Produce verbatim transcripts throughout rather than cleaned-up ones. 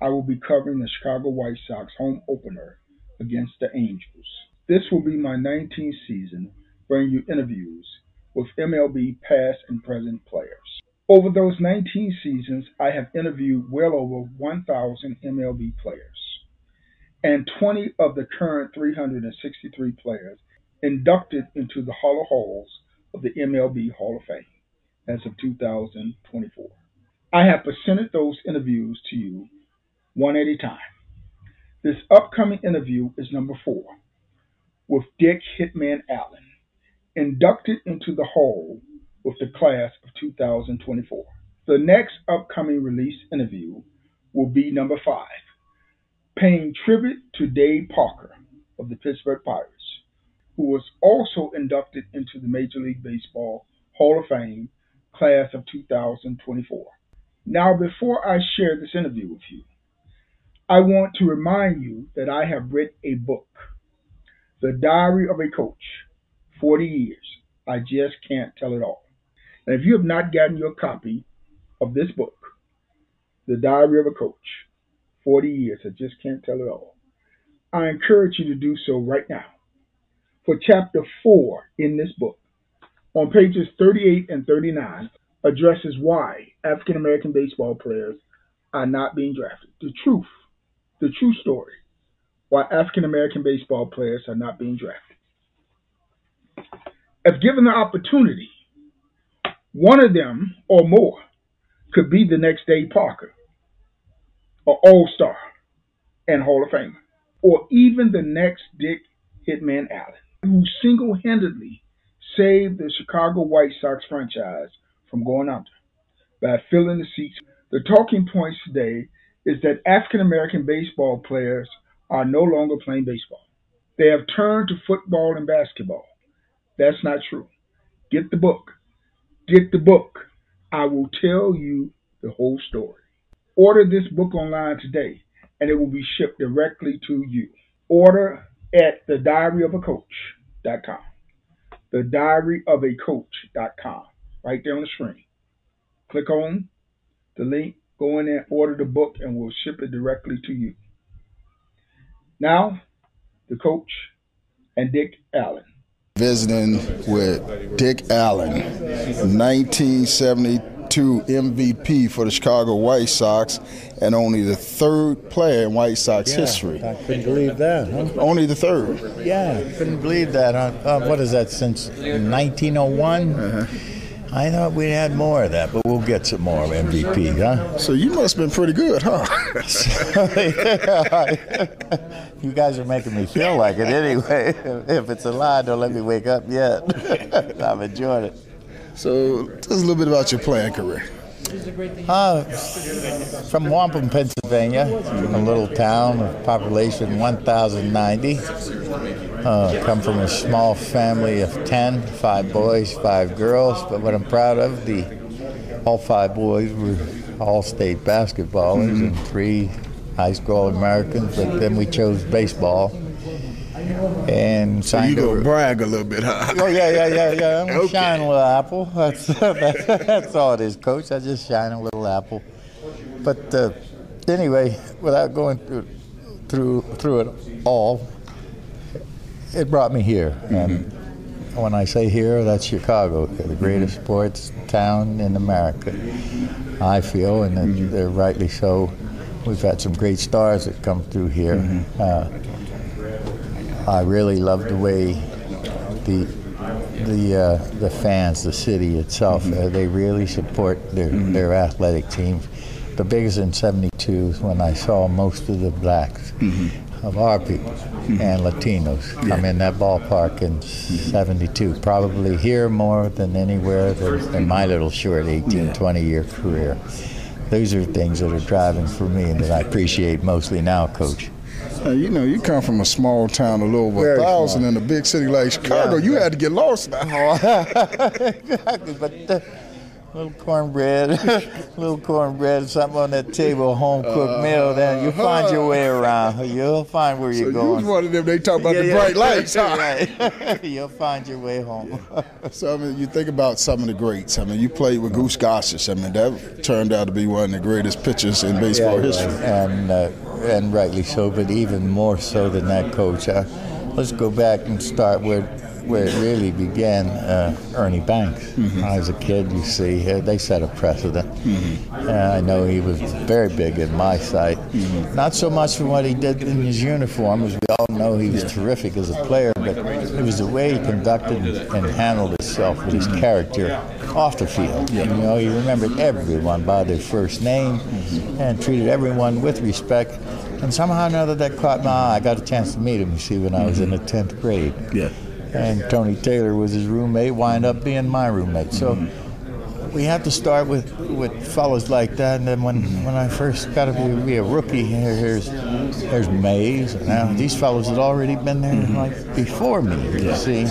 I will be covering the Chicago White Sox home opener against the Angels. This will be my nineteenth season bringing you interviews with M L B past and present players. Over those nineteen seasons, I have interviewed well over one thousand M L B players and twenty of the current three hundred sixty-three players inducted into the Hall of Halls of the M L B Hall of Fame as of two thousand twenty-four. I have presented those interviews to you one at a time. This upcoming interview is number four with Dick Hitman Allen, inducted into the Hall with the class of two thousand twenty-four. The next upcoming release interview will be number five, paying tribute to Dave Parker of the Pittsburgh Pirates, who was also inducted into the Major League Baseball Hall of Fame class of two thousand twenty-four. Now, before I share this interview with you, I want to remind you that I have written a book, The Diary of a Coach, forty years. I just can't tell it all. And if you have not gotten your copy of this book, The Diary of a Coach, forty years, I just can't tell it all, I encourage you to do so right now. For chapter four in this book, on pages thirty-eight and thirty-nine, addresses why African American baseball players are not being drafted. The truth, the true story, why African American baseball players are not being drafted. If given the opportunity, one of them or more could be the next Dave Parker, or All-Star and Hall of Famer, or even the next Dick Hitman Allen, who single-handedly saved the Chicago White Sox franchise from going under by filling the seats. The talking points today is that African American baseball players are no longer playing baseball. They have turned to football and basketball. That's not true. Get the book. Get the book. I will tell you the whole story. Order this book online today, and it will be shipped directly to you. Order at the diary of a coach dot com. the diary of a coach dot com. Right there on the screen. Click on the link, go in there, order the book, and we'll ship it directly to you. Now, the coach and Dick Allen. Visiting with Dick Allen, nineteen seventy-two M V P for the Chicago White Sox, and only the third player in White Sox yeah, history. I couldn't believe that, huh? Only the third. Yeah, couldn't believe that. Huh? Uh, what is that, since nineteen oh one? Uh-huh. I thought we had more of that, but we'll get some more M V Ps, huh? So you must have been pretty good, huh? You guys are making me feel like it anyway. If it's a lie, don't let me wake up yet. I've enjoyed it. So tell us a little bit about your playing career. Uh, from Wampum, Pennsylvania, a little town of population one thousand ninety. Uh, come from a small family of ten, five boys, five girls. But what I'm proud of, the all five boys were all-state basketballers, mm-hmm. and three high school All-Americans. But then we chose baseball. And so you go brag a little bit, huh? Oh yeah, yeah, yeah, yeah. I'm okay. Shine a little apple. That's, that's that's all it is, Coach. I just shine a little apple. But uh, anyway, without going through through through it all, it brought me here. Mm-hmm. And when I say here, that's Chicago, the greatest mm-hmm. sports town in America. I feel, and mm-hmm. they're rightly so. We've had some great stars that come through here. Mm-hmm. Uh, I really love the way the the uh, the fans, the city itself, mm-hmm. uh, they really support their, mm-hmm. their athletic teams. The biggest in seventy-two is when I saw most of the blacks mm-hmm. of our people mm-hmm. and Latinos yeah. come in that ballpark in mm-hmm. seventy-two. Probably here more than anywhere than in my little short eighteen, yeah. twenty year career. Those are things that are driving for me and that I appreciate mostly now, Coach. Uh, you know, you come from a small town, a little over a thousand, small. In a big city like Chicago. Yeah, you yeah. had to get lost now. Exactly, but uh, little cornbread, little cornbread, something on that table, home cooked uh, meal. Then you'll find your way around. You'll find where you're so going. You was one of them. They talk about yeah, the yeah, bright lights. Huh? Right. You'll find your way home. So I mean, you think about some of the greats. I mean, you played with Goose Gossage. I mean, that turned out to be one of the greatest pitchers in baseball yeah, history. And uh, and rightly so, but even more so than that, Coach. Uh, let's go back and start where where it really began. Uh, Ernie Banks. Mm-hmm. When I was a kid, you see, uh, they set a precedent. Mm-hmm. Uh, I know he was very big in my sight. Mm-hmm. Not so much for what he did in his uniform, as we all know he was yeah. terrific as a player, but it was the way he conducted and handled himself with his character off the field. Yeah. You know, he remembered everyone by their first name mm-hmm. and treated everyone with respect. And somehow or another that caught my eye. I got a chance to meet him, you see, when I was mm-hmm. in the tenth grade. Yeah. And Tony Taylor was his roommate, wind up being my roommate. So mm-hmm. we had to start with, with fellas like that. And then when, mm-hmm. when I first got to be, be a rookie, here, here's there's Mays. And now these fellas had already been there mm-hmm. like before me, you yeah. see.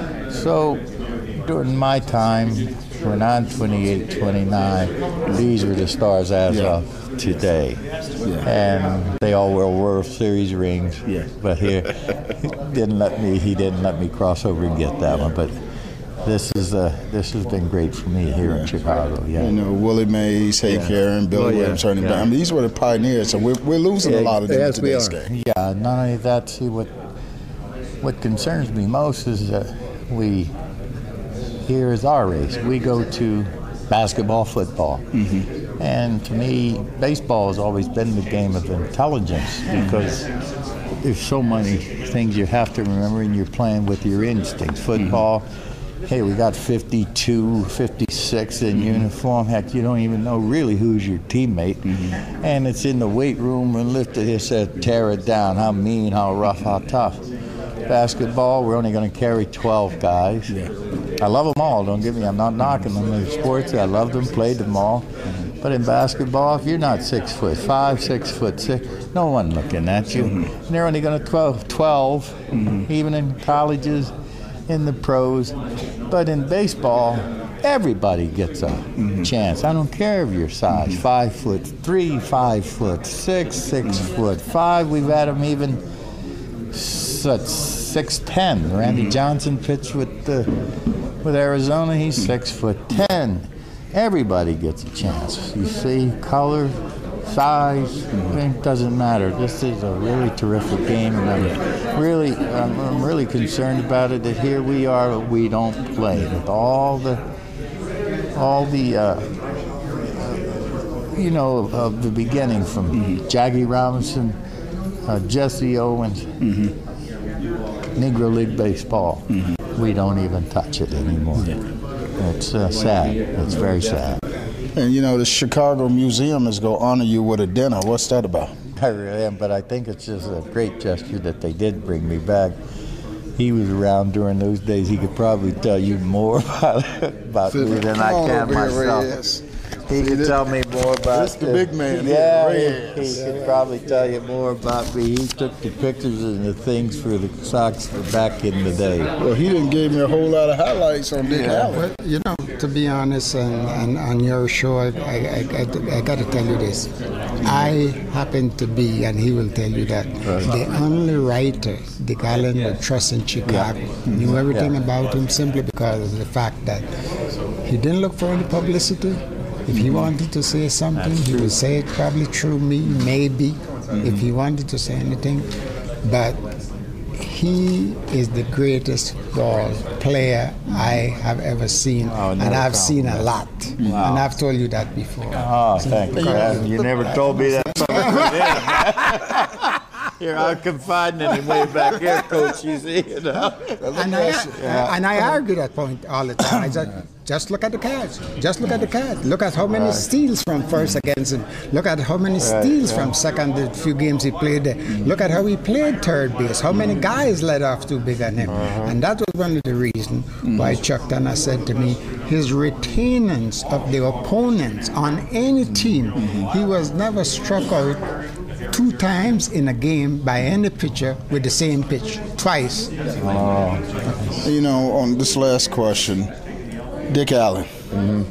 So during my time, when I'm twenty-eight, twenty-nine, these were the stars as yeah. of today. Yeah. And they all wear World Series rings. Yeah. But here, didn't let me. He didn't let me cross over and get that one. But this is uh, this has been great for me here yeah. in Chicago. Yeah. You know, Willie Mays, Hank yeah. Aaron, Bill oh, yeah. Williams, Ernie yeah. I mean, these were the pioneers. So we're we're losing yeah, a lot of them yes, in today's game. Yeah. Not only that. See what what concerns me most is that we. Here is our race. We go to basketball, football. Mm-hmm. And to me, baseball has always been the game of intelligence because mm-hmm. there's so many things you have to remember and you're playing with your instincts. Football, mm-hmm. hey, we got fifty-two, fifty-six in mm-hmm. uniform. Heck, you don't even know really who's your teammate. Mm-hmm. And it's in the weight room and lift it, it said tear it down, how mean, how rough, how tough. Basketball, we're only going to carry twelve guys. Yeah. I love them all, don't get me, I'm not knocking them in sports. I loved them, played them all. Mm-hmm. But in basketball, if you're not six foot five, six foot six, no one looking at you. Mm-hmm. And they're only going to twelve, twelve mm-hmm. even in colleges, in the pros. But in baseball, everybody gets a mm-hmm. chance. I don't care if you're size, mm-hmm. five foot three, five foot six, six mm-hmm. foot five. We've had them even such six ten. Randy mm-hmm. Johnson pitched with the, with Arizona. He's six foot ten. Everybody gets a chance. You see, color, size, mm-hmm. it doesn't matter. This is a really terrific game, and I'm really, I'm, I'm really concerned about it. That here we are, we don't play with all the, all the, uh, you know, of the beginning from mm-hmm. Jackie Robinson, uh, Jesse Owens. Mm-hmm. Negro League Baseball. Mm-hmm. We don't even touch it anymore. Yeah. It's uh, sad. It's very sad. And you know, the Chicago Museum is going to honor you with a dinner. What's that about? I really am, but I think it's just a great gesture that they did bring me back. He was around during those days. He could probably tell you more about, about me than I can myself. He could tell me more about That's the uh, big man. Yeah, he, he could probably tell you more about me. He took the pictures and the things for the Sox for back in the day. Well, he didn't give me a whole lot of highlights on Dick yeah. Allen. Well, you know, to be honest, and, and on your show, I, I, I, I got to tell you this. I happen to be, and he will tell you that, right. the only writer Dick Allen yeah. would trust in Chicago. Yeah. Knew everything yeah. about him simply because of the fact that he didn't look for any publicity. If he wanted to say something, he would say it probably through me, maybe, mm-hmm. if he wanted to say anything. But he is the greatest ball player I have ever seen, oh, and I've seen a lot. Wow. And I've told you that before. Oh, thank you. You, you never told me that. Here, I'm confiding in him way back here, Coach, you see, you know. And I, yeah. and I argue that point all the time. I said, just look at the Cavs. Just look at the Cavs. Look at how many right. steals from first against him. Look at how many right, steals right. from second, the few games he played there. Mm-hmm. Look at how he played third base. How many guys let off too big on him. Uh-huh. And that was one of the reasons mm-hmm. why Chuck Tanner said to me, his retainance of the opponents on any team, mm-hmm. he was never struck out two times in a game by any pitcher with the same pitch, twice. Oh. You know, on this last question, Dick Allen, mm-hmm.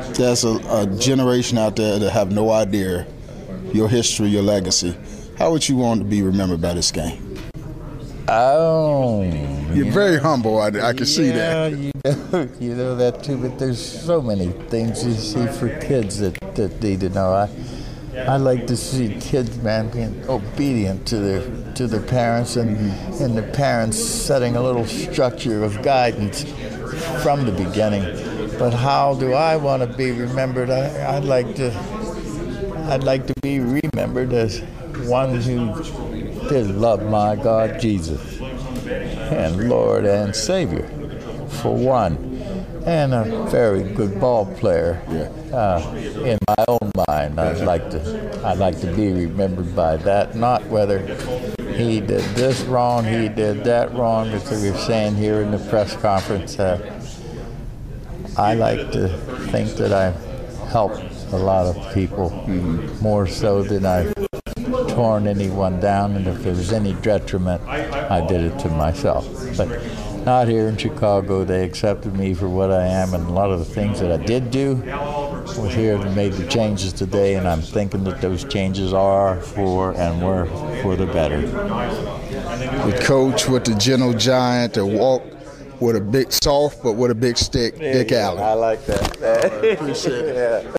there's a, a generation out there that have no idea your history, your legacy. How would you want to be remembered by this game? Oh, You're yeah. very humble. I, I can yeah, see that. You know, you know that too. But there's so many things you see for kids that, that need to know. I I like to see kids, man, being obedient to their to their parents, and mm-hmm. and the parents setting a little structure of guidance from the beginning. But how do I want to be remembered? I, I'd like to I'd like to be remembered as one who did love my God Jesus, and Lord and Savior, for one, and a very good ball player. Yeah. Uh, in my own mind, I'd like to, I'd like to be remembered by that, not whether he did this wrong, he did that wrong, as we were saying here in the press conference. Uh, I like to think that I helped a lot of people, mm-hmm. more so than I've torn anyone down, and if there was any detriment, I did it to myself. But not here in Chicago. They accepted me for what I am, and a lot of the things that I did do was here that made the changes today, and I'm thinking that those changes are for and were for the better. The coach with the gentle giant that walked with a big soft but with a big stick, Dick Allen. I like that. I appreciate it. Yeah.